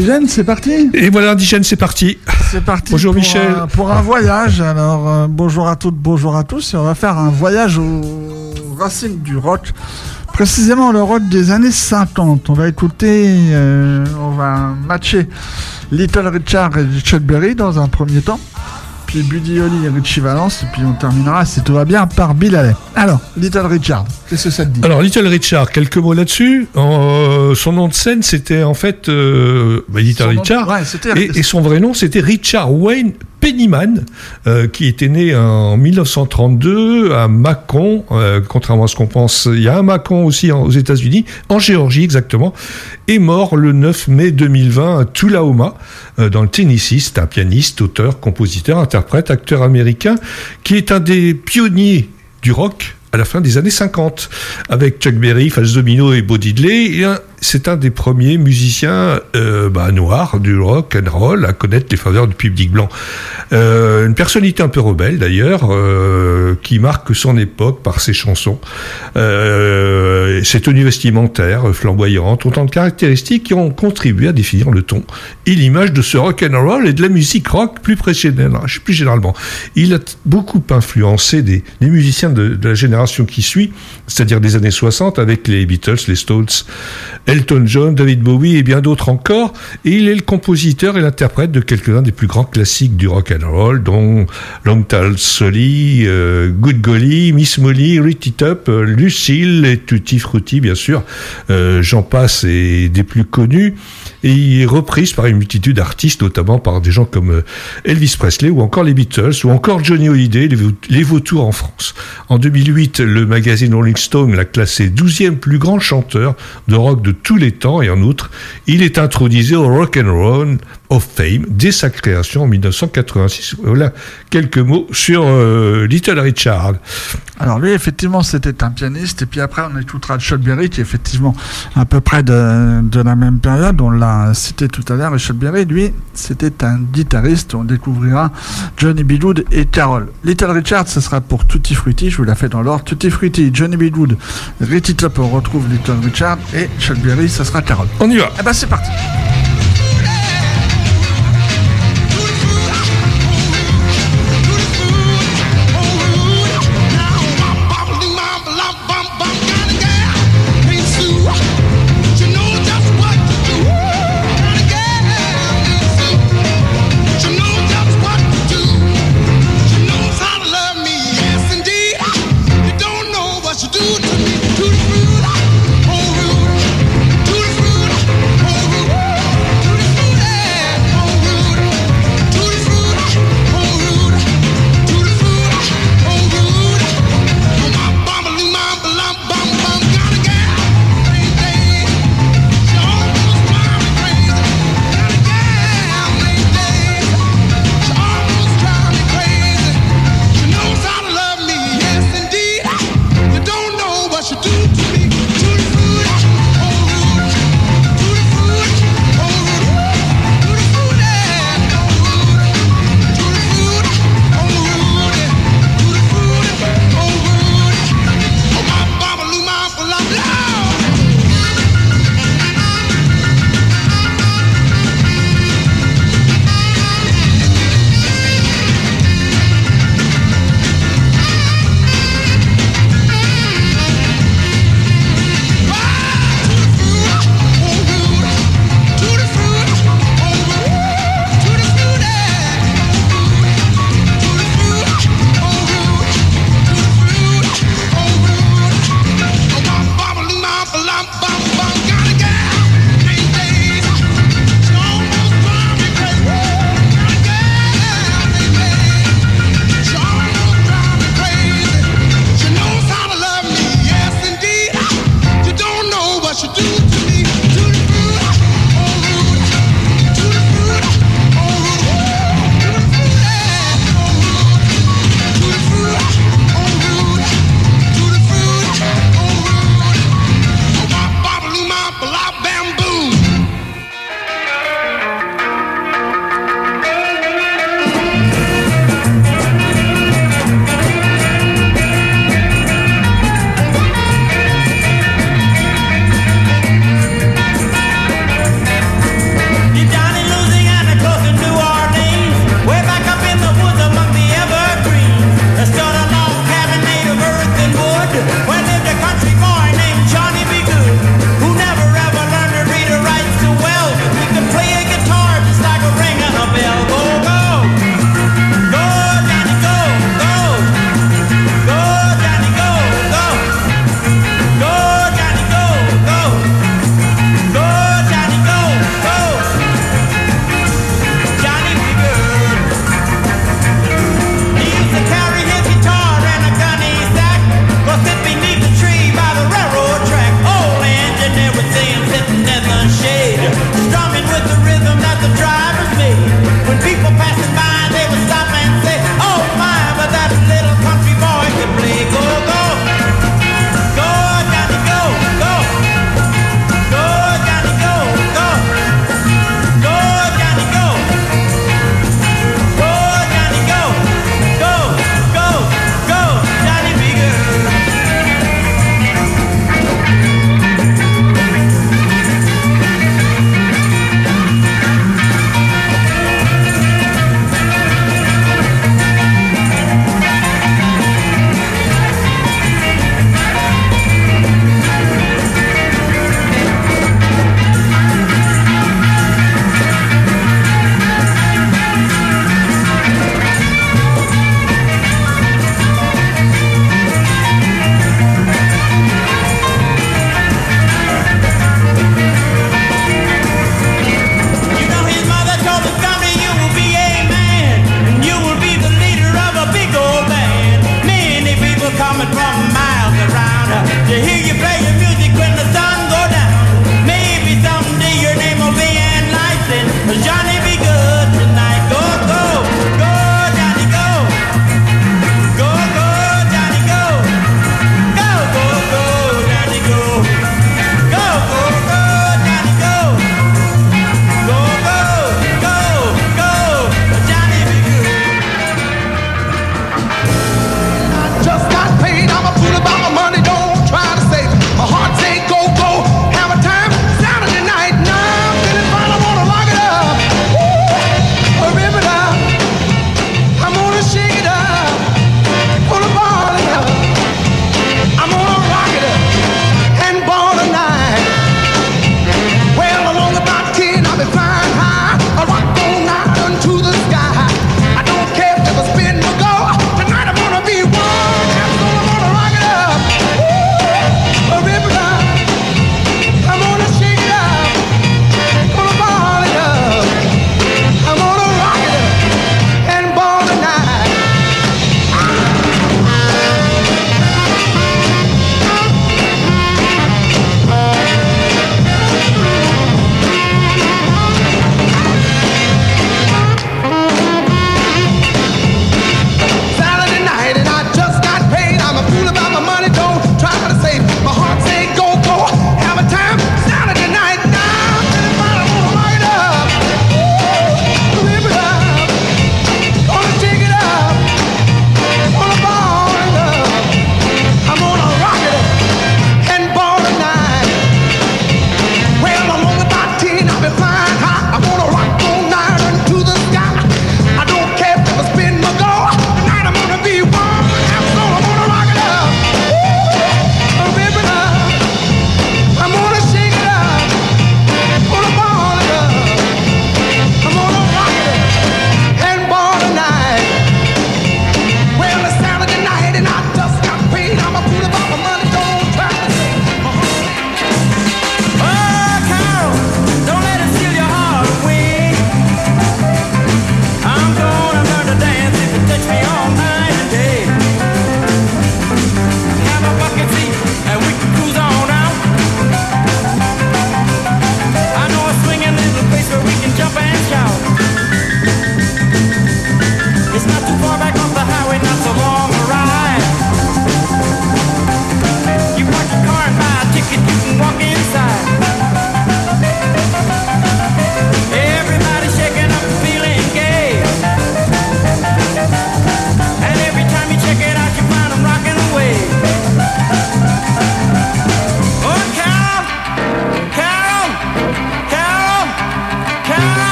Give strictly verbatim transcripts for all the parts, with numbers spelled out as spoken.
Indigène, c'est parti. Et voilà, Indigène, c'est parti. C'est parti. Bonjour pour Michel. Un, pour un voyage. Alors, euh, bonjour à toutes, bonjour à tous. Et on va faire un voyage aux racines du rock. Précisément le rock des années cinquante. On va écouter, euh, on va matcher Little Richard et Chuck Berry dans un premier temps. Puis Buddy Holly et Richie Valens, et puis on terminera, si tout va bien, par Bill Haley. Alors, Little Richard, qu'est-ce que ça te dit ? Alors, Little Richard, quelques mots là-dessus. Euh, son nom de scène, c'était en fait euh, bah, Little son Richard, nom, ouais, c'était... et, et son vrai nom, c'était Richard Wayne Pennyman, euh, qui était né en dix-neuf cent trente-deux à Macon, euh, contrairement à ce qu'on pense. Il y a un Macon aussi en, aux États-Unis, en Géorgie exactement, et mort le neuf mai deux mille vingt à Tullahoma, euh, dans le Tennessee. C'est un pianiste, auteur, compositeur, interprète, acteur américain, qui est un des pionniers du rock à la fin des années cinquante, avec Chuck Berry, Fats Domino et Bo Diddley. Et un, c'est un des premiers musiciens euh, bah, noirs du rock and roll à connaître les faveurs du public blanc. Euh, une personnalité un peu rebelle d'ailleurs, euh, qui marque son époque par ses chansons. Euh, ses tenues vestimentaires flamboyantes, autant de caractéristiques qui ont contribué à définir le ton et l'image de ce rock and roll et de la musique rock plus, plus généralement. Il a beaucoup influencé des, des musiciens de, de la génération qui suit, c'est-à-dire des années soixante, avec les Beatles, les Stones, Elton John, David Bowie et bien d'autres encore. Et il est le compositeur et l'interprète de quelques-uns des plus grands classiques du rock and roll, dont Long Tall Sally, euh, Good Golly, Miss Molly, Rit It Up, euh, Lucille et Tutti Frutti, bien sûr. Euh, j'en passe, et des plus connus. Et il est reprise par une multitude d'artistes, notamment par des gens comme Elvis Presley ou encore les Beatles ou encore Johnny Hallyday, les vautours en France. En deux mille huit, le magazine Rolling Stone l'a classé douzième plus grand chanteur de rock de tous les temps, et en outre, il est intronisé au Rock and Roll of Fame dès sa création en dix-neuf cent quatre-vingt-six. Voilà quelques mots sur euh, Little Richard. Alors lui, effectivement, c'était un pianiste, et puis après on écoutera Chuck Berry, qui est effectivement à peu près de, de la même période. On l'a cité tout à l'heure, et Chuck Berry, lui, c'était un guitariste. On découvrira Johnny B. Good et Carole. Little Richard, ce sera pour Tutti Frutti, je vous la fais dans l'ordre. Tutti Frutti, Johnny B. Good, Rit It Up, on retrouve Little Richard, et Chuck Berry, ce sera Carole. On y va. Eh ben c'est parti. Oh,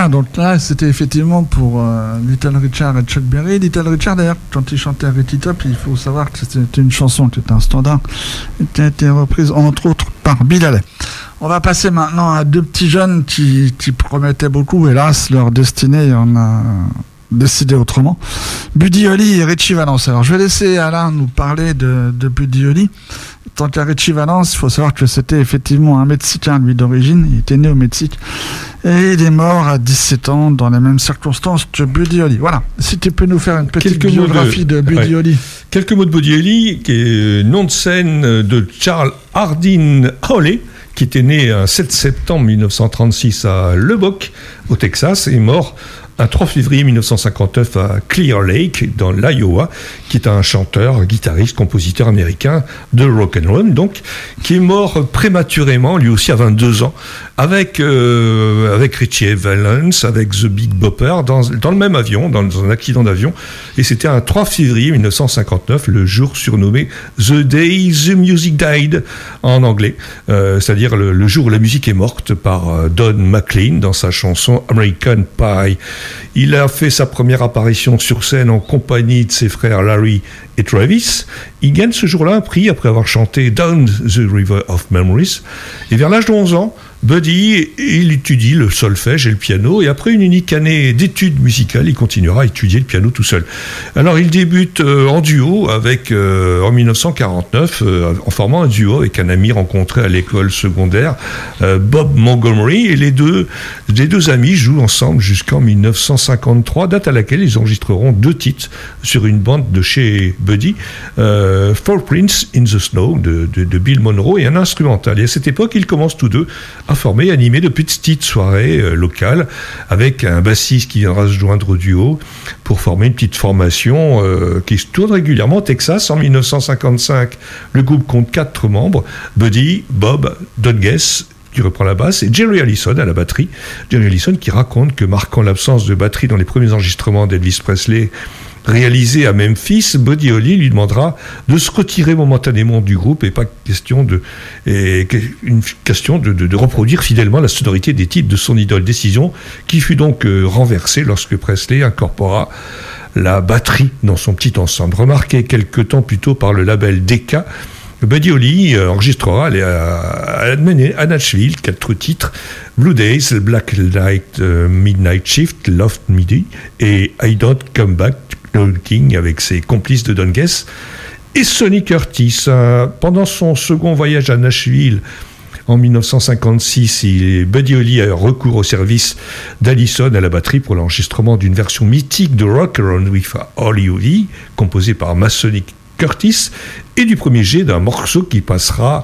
Richard, donc là c'était effectivement pour euh, Little Richard et Chuck Berry. Little Richard d'ailleurs, quand il chantait Ret It Up, il faut savoir que c'était une chanson qui était un standard et qui a été reprise entre autres par Bill Haley. On va passer maintenant à deux petits jeunes qui, qui promettaient beaucoup. Hélas, leur destinée en a décidé autrement. Buddy Holly et Richie Valens. Alors je vais laisser Alain nous parler de, de Buddy Holly. Tant qu'à Richie Valens, il faut savoir que c'était effectivement un Mexicain, lui, d'origine. Il était né au Mexique. Et il est mort à dix-sept ans dans les mêmes circonstances que Buddy Holly. Voilà. Si tu peux nous faire une petite Quelques biographie de, de Buddy ouais. Holly. Quelques mots de Buddy Holly, qui est nom de scène de Charles Hardin Holly, qui était né un sept septembre mille neuf cent trente-six à Lubbock, au Texas, et mort un trois février mille neuf cent cinquante-neuf à Clear Lake, dans l'Iowa, qui est un chanteur, guitariste, compositeur américain de rock and roll, donc, qui est mort prématurément, lui aussi à vingt-deux ans, avec, euh, avec Richie Valens, avec The Big Bopper, dans, dans le même avion, dans, dans un accident d'avion, et c'était un trois février mille neuf cent cinquante-neuf, le jour surnommé The Day the Music Died, en anglais, euh, c'est-à-dire le, le jour où la musique est morte, par euh, Don McLean, dans sa chanson American Pie. Il a fait sa première apparition sur scène en compagnie de ses frères Larry et Travis. Il gagne ce jour-là un prix après avoir chanté Down the River of Memories. Et vers l'âge de onze ans, Buddy, il étudie le solfège et le piano, et après une unique année d'études musicales, il continuera à étudier le piano tout seul. Alors il débute euh, en duo avec, euh, en mille neuf cent quarante-neuf, euh, en formant un duo avec un ami rencontré à l'école secondaire, euh, Bob Montgomery, et les deux, les deux amis jouent ensemble jusqu'en mille neuf cent cinquante-trois, date à laquelle ils enregistreront deux titres sur une bande de chez Buddy, euh, Footprints in the Snow de, de, de Bill Monroe, et un instrumental. Et à cette époque, ils commencent tous deux à former et animer de petites soirées euh, locales avec un bassiste qui viendra se joindre au duo pour former une petite formation euh, qui se tourne régulièrement au Texas. En mille neuf cent cinquante-cinq, le groupe compte quatre membres: Buddy, Bob, Don Guess, qui reprend la basse, et Jerry Allison à la batterie. Jerry Allison qui raconte que, marquant l'absence de batterie dans les premiers enregistrements d'Elvis Presley réalisé à Memphis, Buddy Holly lui demandera de se retirer momentanément du groupe, et pas question de, et une question de, de, de reproduire fidèlement la sonorité des titres de son idole. Décision qui fut donc euh, renversée lorsque Presley incorpora la batterie dans son petit ensemble. Remarqué quelque temps plus tôt par le label Decca, Buddy Holly euh, enregistrera à, à, à Nashville quatre titres: Blue Days, Black Light, uh, Midnight Shift, Loft Midi et I Don't Come Back King, avec ses complices de Don Guess et Sonny Curtis. Euh, pendant son second voyage à Nashville en mille neuf cent cinquante-six, il, Buddy Holly a recours au service d'Allison à la batterie pour l'enregistrement d'une version mythique de Rock Around with Holly Holly, composée par Sonny Curtis, et du premier jet d'un morceau qui passera,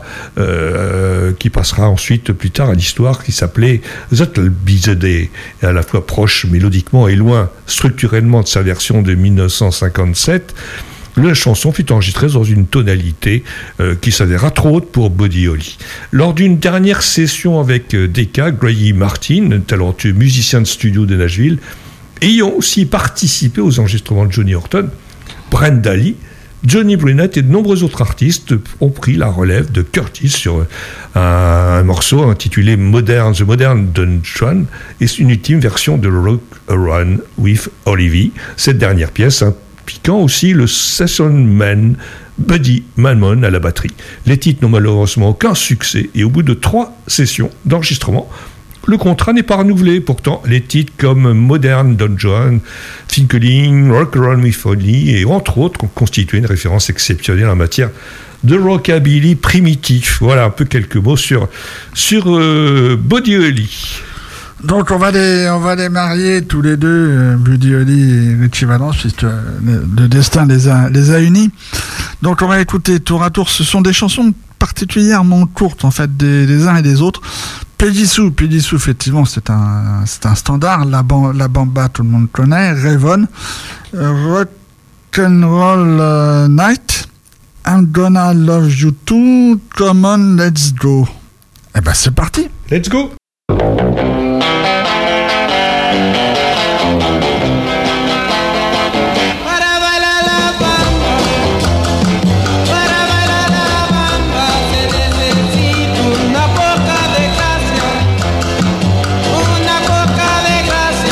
euh, qui passera ensuite plus tard à l'histoire, qui s'appelait That'll Be the Day, et à la fois proche mélodiquement et loin structurellement de sa version de mille neuf cent cinquante-sept. La chanson fut enregistrée dans une tonalité euh, qui s'avéra trop haute pour Buddy Holly. Lors d'une dernière session avec euh, Decca, Grady Martin, talentueux musicien de studio de Nashville, ayant aussi participé aux enregistrements de Johnny Horton, Brenda Lee, Johnny Burnett et de nombreux autres artistes ont pris la relève de Curtis sur un, un morceau intitulé Modern, The Modern Don Juan, et une ultime version de Rock Around with Holly. Cette dernière pièce impliquant aussi le session man Buddy Mammon à la batterie. Les titres n'ont malheureusement aucun succès, et au bout de trois sessions d'enregistrement, le contrat n'est pas renouvelé. Pourtant, les titres comme Modern Don Juan, Twinkling, Rock Around with Holly et entre autres ont constitué une référence exceptionnelle en matière de rockabilly primitif. Voilà un peu quelques mots sur, sur euh, Buddy Holly. Donc on va les, on va les marier tous les deux, euh, Buddy Holly et Richie Valens, puisque euh, le, le destin les a, les a unis. Donc on va écouter tour à tour. Ce sont des chansons particulièrement courtes en fait des, des uns et des autres. Peggy Sue, Peggy Sue, effectivement, c'est un, c'est un standard. La, bam, la Bamba, tout le monde connaît. Raven, euh, Rock'n'Roll uh, Night, I'm Gonna Love You Too, Come On, Let's Go. Eh ben, c'est parti. Let's go. Una poca de gracia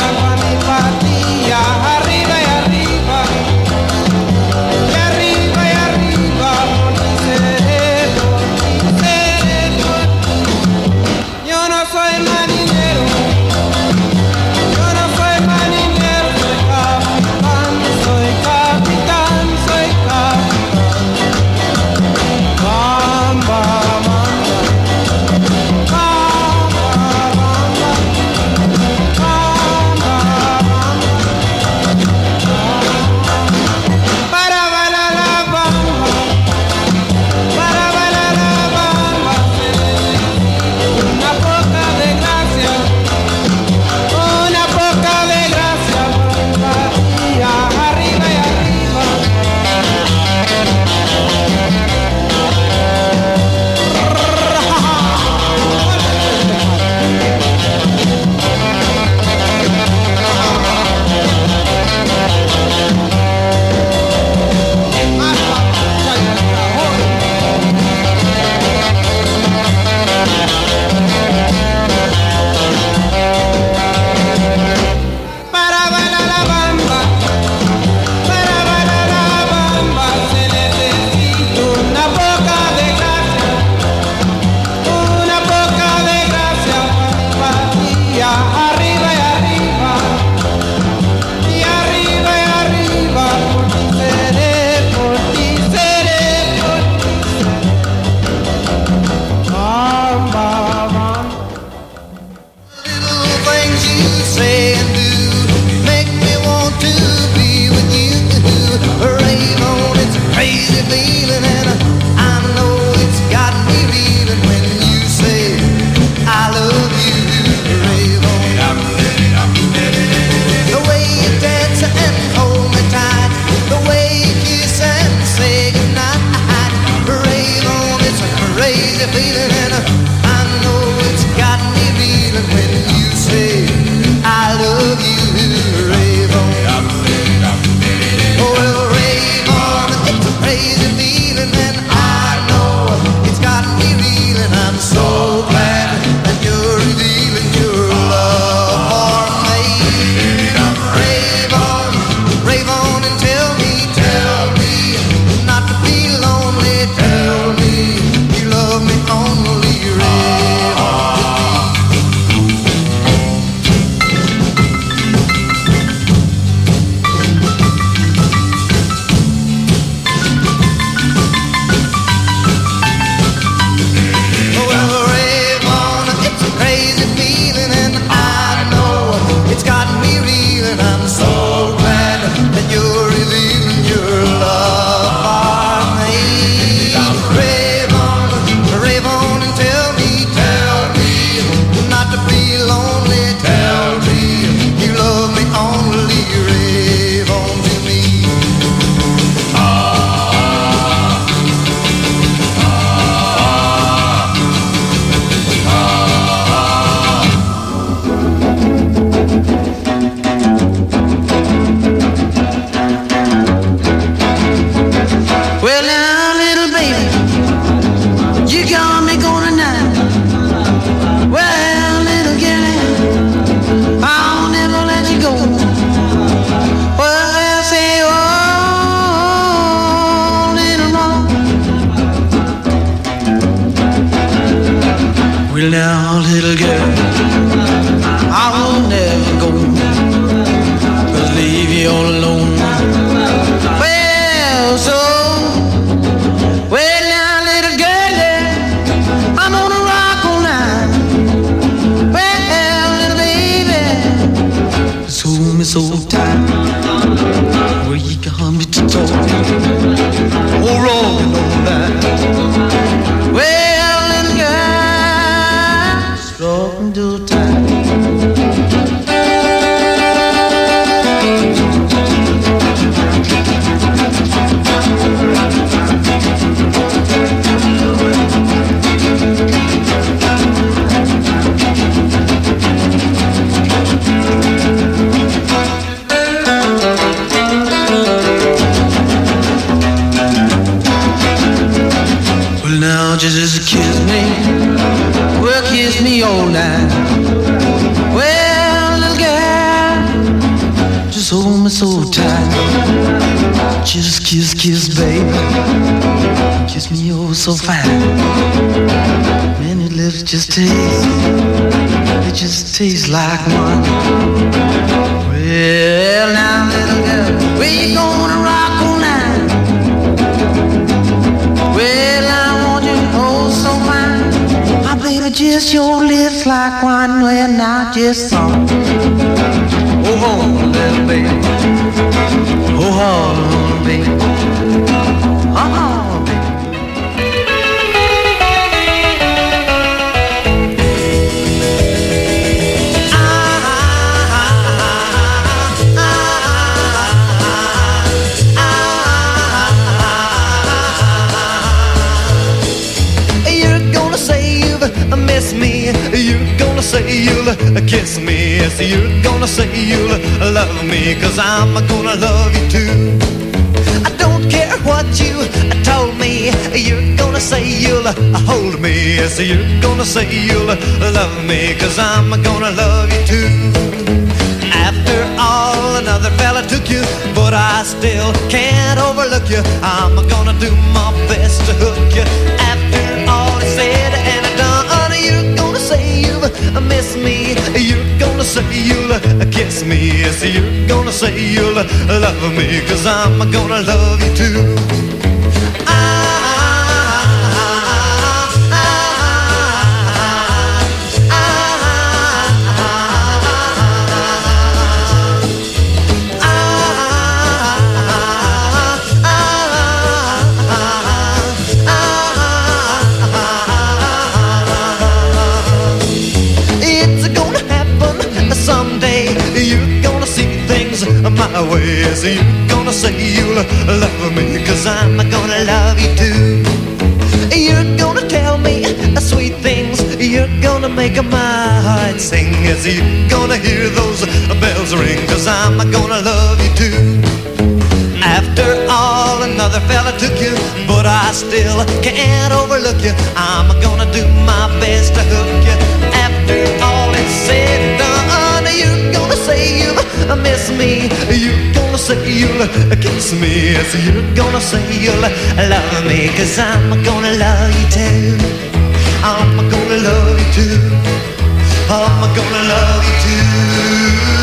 Well now, little girl, I will never go, but leave you all alone. Well, so, well now, little girl, yeah, I'm gonna rock all night. Well, little baby, just hold me so tight. Well, you got me to talk, oh, rolling all night. Well, little girl, strong to tight. Now just kiss me, well kiss me all night. Well little girl, just hold me so tight. Just kiss, kiss baby, kiss me oh so fine. Man your lips just taste, it just tastes like wine. Well now little girl, where you gonna rock all night? Well I just your lips like wine, well now just some. Oh, oh, little baby. Oh, oh, baby. Oh, oh, baby. Miss me, you're gonna say you'll kiss me. Yes, you're gonna say you'll love me, cause I'm gonna love you too. I don't care what you told me, you're gonna say you'll hold me. Yes, you're gonna say you'll love me, cause I'm gonna love you too. After all, another fella took you, but I still can't overlook you. I'm gonna do my best to hook you. After all is said and done, you're gonna say you've missed me. You're gonna say you'll kiss me. Yes, you're gonna say you'll love me, cause I'm gonna love you too. My way, yes, you're gonna say you'll love me, cause I'm gonna love you too. You're gonna tell me sweet things, you're gonna make my heart sing. Yes, you're gonna hear those bells ring, cause I'm gonna love you too. After all, another fella took you, but I still can't overlook you. I'm gonna do my best to hook you. After all is said and done, you're gonna say you miss me. You're gonna say you'll kiss me. Yes, you're gonna say you'll love me, cause I'm gonna love you too. I'm gonna love you too. I'm gonna love you too.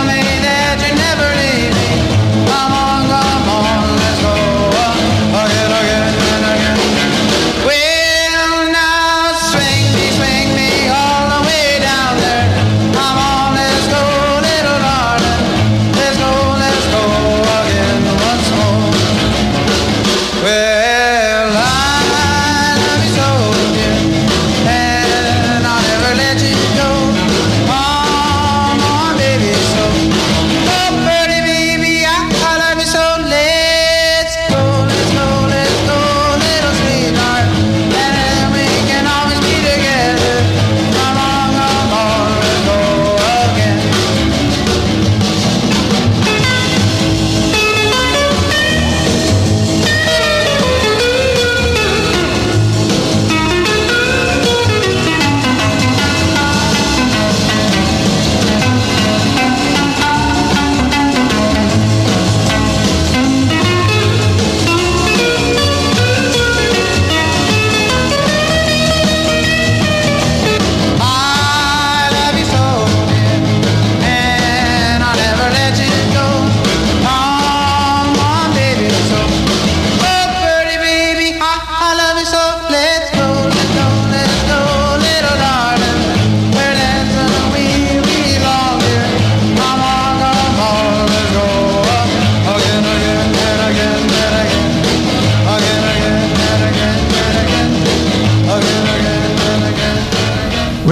I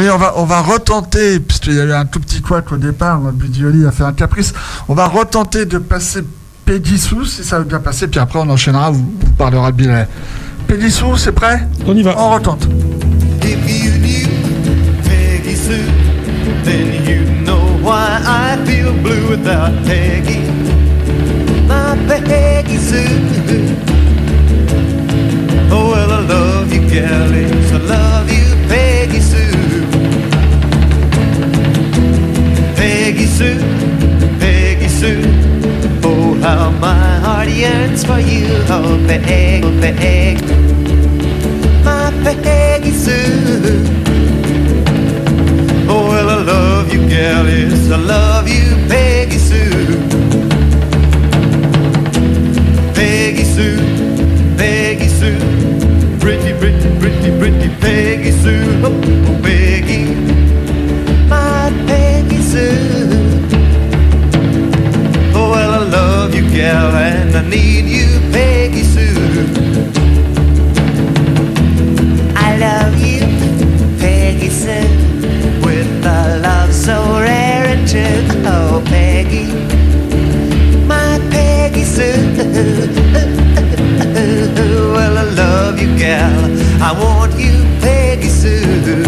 Oui, on va, on va retenter, puisqu'il y a eu un tout petit couac au départ, Buddy Holly a fait un caprice, on va retenter de passer Peggy Sue, si ça veut bien passer, puis après on enchaînera, vous, vous parlera de Bill Haley. Peggy Sue, c'est prêt? On y va. On retente. If you knew Peggy Sue, then you know why I feel blue without Peggy. My Peggy Sue. Oh, well, I love you, gallies. I love you, Peggy Sue. Peggy Sue, Peggy Sue. Oh, how my heart yearns for you. Oh, Peggy, oh, Peggy. My Peggy Sue. Oh, well, I love you, gallies. I love you, Peggy Sue. Peggy Sue, Peggy Sue. Pretty, pretty, pretty, pretty Peggy Sue. Oh, oh, Peggy. My Peggy Sue. Oh, well, I love you, gal, and I need you, Peggy Sue. I love you, Peggy Sue, with a love so rare and true. Oh, Peggy, my Peggy Sue. Well, I love you, gal, I want you, Peggy Sue.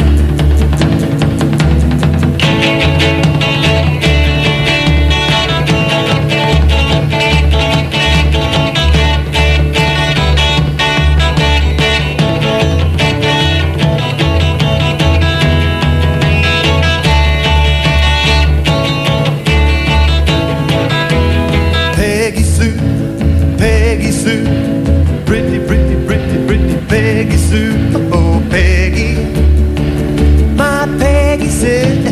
Peggy Sue, oh Peggy, my Peggy Sue.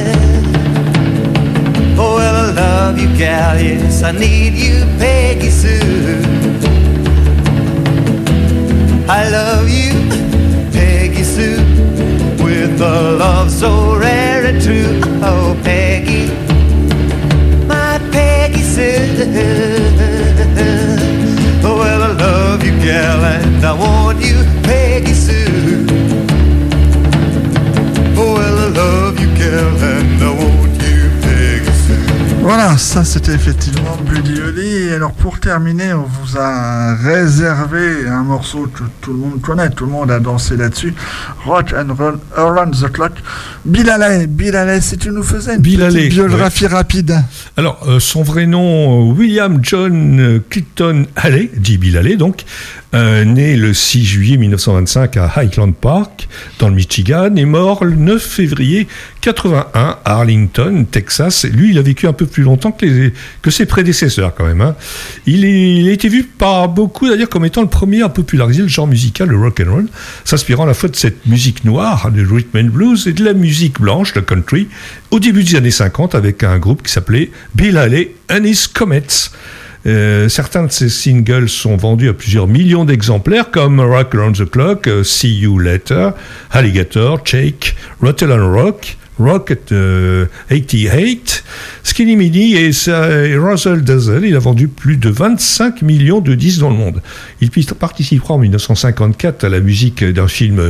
Oh, well, I love you, gal, yes, I need you, Peggy Sue. I love you, Peggy Sue, with a love so rare and true. Oh, Peggy, my Peggy Sue. Oh, well, I love you, gal, and I want you, Peggy Sue. Oh, well, I love you, gal, and I want you, Peggy Sue. Voilà, ça c'était effectivement Buddy Holly. Et alors pour terminer, on vous a réservé un morceau que tout le monde connaît, tout le monde a dansé là-dessus, Rock and Roll Around the Clock. Bill Haley, Bill Haley, si tu nous faisais une Bill petite Haley, biographie ouais. rapide. Alors, euh, son vrai nom, William John Clinton Haley, dit Bill Haley donc, euh, né le six juillet mille neuf cent vingt-cinq à Highland Park, dans le Michigan, et mort le neuf février quatre-vingt-un à Arlington, Texas. Lui, il a vécu un peu plus longtemps que, les, que ses prédécesseurs quand même. Hein. Il, est, il a été vu par beaucoup d'ailleurs comme étant le premier à populariser le genre musical, le rock and roll, s'inspirant à la fois de cette musique noire, le rhythm and blues, et de la musique blanche, le country, au début des années cinquante avec un groupe qui s'appelait Bill Haley and His Comets. Euh, certains de ces singles sont vendus à plusieurs millions d'exemplaires comme Rock Around the Clock, uh, See You Later, Alligator, Shake, Rattle and Rock, Rock at euh, quatre-vingt-huit, Skinny Mini et, et Razzle Dazzle. Il a vendu plus de vingt-cinq millions de disques dans le monde. Il participera en mille neuf cent cinquante-quatre à la musique d'un film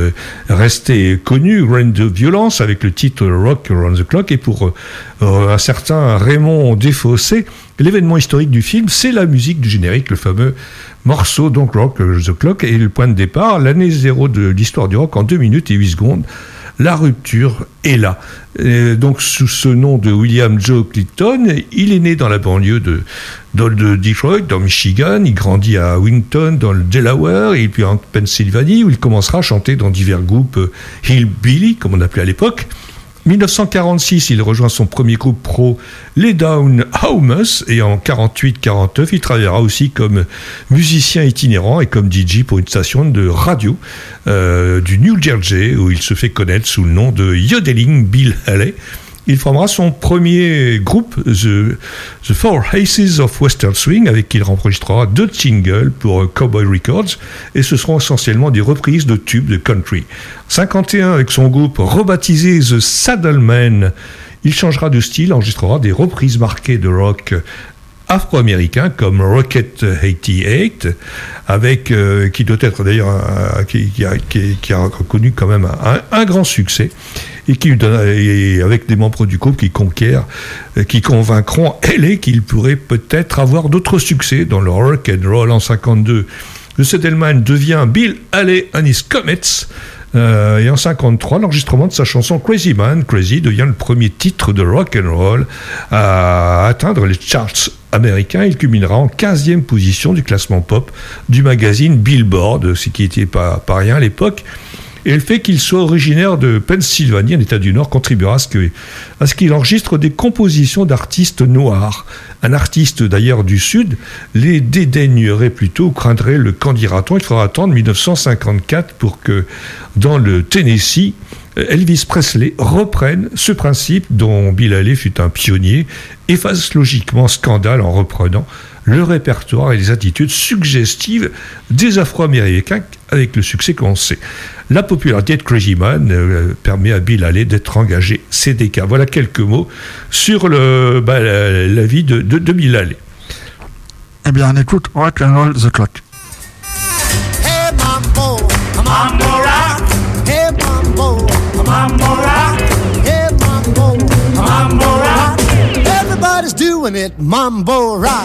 resté connu, Grain de Violence, avec le titre Rock Around the Clock. Et pour euh, un certain Raymond Desfossés, l'événement historique du film, c'est la musique du générique, le fameux morceau, donc Rock Around the Clock, et le point de départ, l'année zéro de l'histoire du rock en deux minutes et huit secondes. La rupture est là. Et donc, sous ce nom de William Joe Clinton, il est né dans la banlieue de, de, de Detroit, dans Michigan. Il grandit à Winton, dans le Delaware, et puis en Pennsylvanie, où il commencera à chanter dans divers groupes hillbilly, comme on appelait à l'époque. mille neuf cent quarante-six, il rejoint son premier groupe pro, les Down Homes, et en quarante-huit quarante-neuf, il travaillera aussi comme musicien itinérant et comme D J pour une station de radio euh, du New Jersey, où il se fait connaître sous le nom de Yodeling Bill Haley. Il formera son premier groupe, The, The Four Aces of Western Swing, avec qui il enregistrera deux singles pour Cowboy Records, et ce seront essentiellement des reprises de tubes de country. cinquante et un, avec son groupe rebaptisé The Saddlemen, il changera de style, enregistrera des reprises marquées de rock afro-américains comme Rocket soixante-dix-huit, avec, euh, qui doit être d'ailleurs un, qui, qui, a, qui, qui a connu quand même un, un grand succès, et qui et avec des membres du groupe qui conquièrent, qui convaincront L A qu'il pourrait peut-être avoir d'autres succès dans le rock and roll. En cinquante-deux, le Settlement devient Bill Haley and His Comets. Euh, et en cinquante-trois, l'enregistrement de sa chanson Crazy Man, Crazy, devient le premier titre de rock and roll à atteindre les charts américains. Il culminera en quinzième position du classement pop du magazine Billboard, ce qui n'était pas, pas rien à l'époque. Et le fait qu'il soit originaire de Pennsylvanie, en État du Nord, contribuera à ce, que, à ce qu'il enregistre des compositions d'artistes noirs. Un artiste d'ailleurs du Sud les dédaignerait plutôt ou craindrait le camp dira-t-on. Il faudra attendre dix-neuf cent cinquante-quatre pour que, dans le Tennessee, Elvis Presley reprenne ce principe dont Bill Haley fut un pionnier et fasse logiquement scandale en reprenant le répertoire et les attitudes suggestives des Afro-Américains avec le succès qu'on sait. La popularité de Crazy Man euh, permet à Bill Haley d'être engagé C D K. Voilà quelques mots sur le, bah, la, la vie de, de, de Bill Haley. Eh bien, on écoute Rock and Roll the Clock. Hey mambo, mambo rock. Hey mambo, mambo rock. Hey mambo, mambo rock. Everybody's doing it, mambo rock.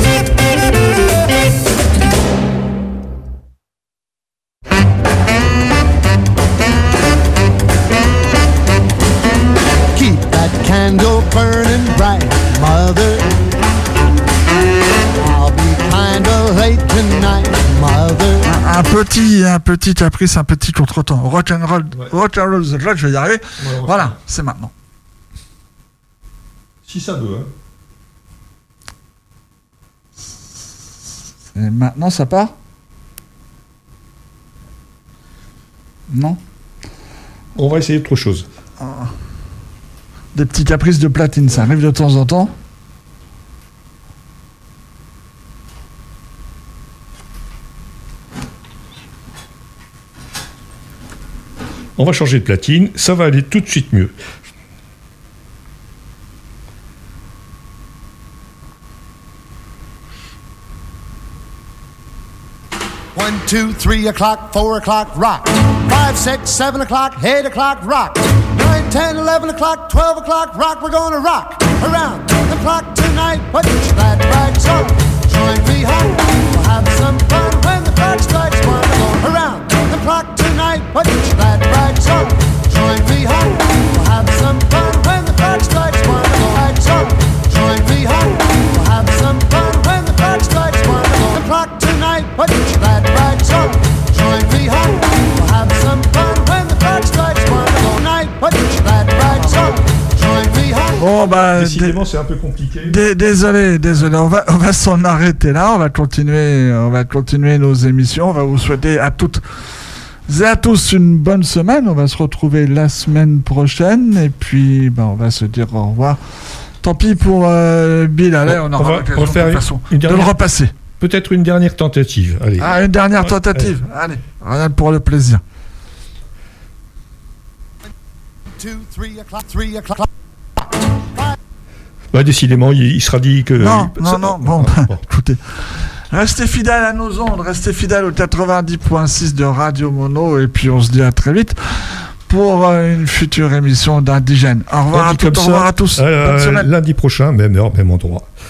Keep that candle burning bright, mother. I'll be kinda late tonight, mother. Un, un petit, un petit caprice, un petit contretemps. Rock and roll, ouais. Rock and roll the clock, je vais y arriver. Ouais, voilà, c'est maintenant. Si ça veut, hein. Et maintenant, ça part ? Non ? On va essayer autre chose. Ah. Des petits caprices de platine, ça arrive de temps en temps. On va changer de platine, ça va aller tout de suite mieux. One, two, three o'clock, four o'clock, rock. Five, six, seven o'clock, eight o'clock, rock. Nine, ten, eleven o'clock, twelve o'clock, rock. We're gonna rock around the clock tonight. Put your glad rags on, join me home. We'll have some fun when the clock strikes one. We're going around the clock tonight. Put your glad rags on, join me home. We'll have some fun when the clock strikes one. We're going rags on, join me home. We'll have some fun when the clock strikes one. We're going the clock tonight. Put your glad rags on, join me home. We'll have some fun when the clock strikes one. We're going tonight. Put your glad rags on, join me home. Bon, bah, décidément, c'est un peu compliqué. D- désolé, désolé. On va, on va s'en arrêter là. On va continuer, on va continuer nos émissions. On va vous souhaiter à toutes et à tous une bonne semaine. On va se retrouver la semaine prochaine. Et puis, bah, on va se dire au revoir. Tant pis pour euh, Bill Haley. On, on aura l'occasion de, toute façon, une dernière, de le repasser. Peut-être une dernière tentative. Allez. Ah, une dernière ouais, tentative. Allez, allez. Rien pour le plaisir. Two, three o'clock, three o'clock. Bah, décidément, il, il sera dit que... Non, il, non, ça, non, bon, bon. Bah, écoutez, restez fidèles à nos ondes, restez fidèles au quatre-vingt-dix point six de Radio Mono, et puis on se dit à très vite pour euh, une future émission d'Indigène. Au revoir à toutes, au revoir à tous. Euh, Bonne semaine. Lundi prochain, même heure, même endroit.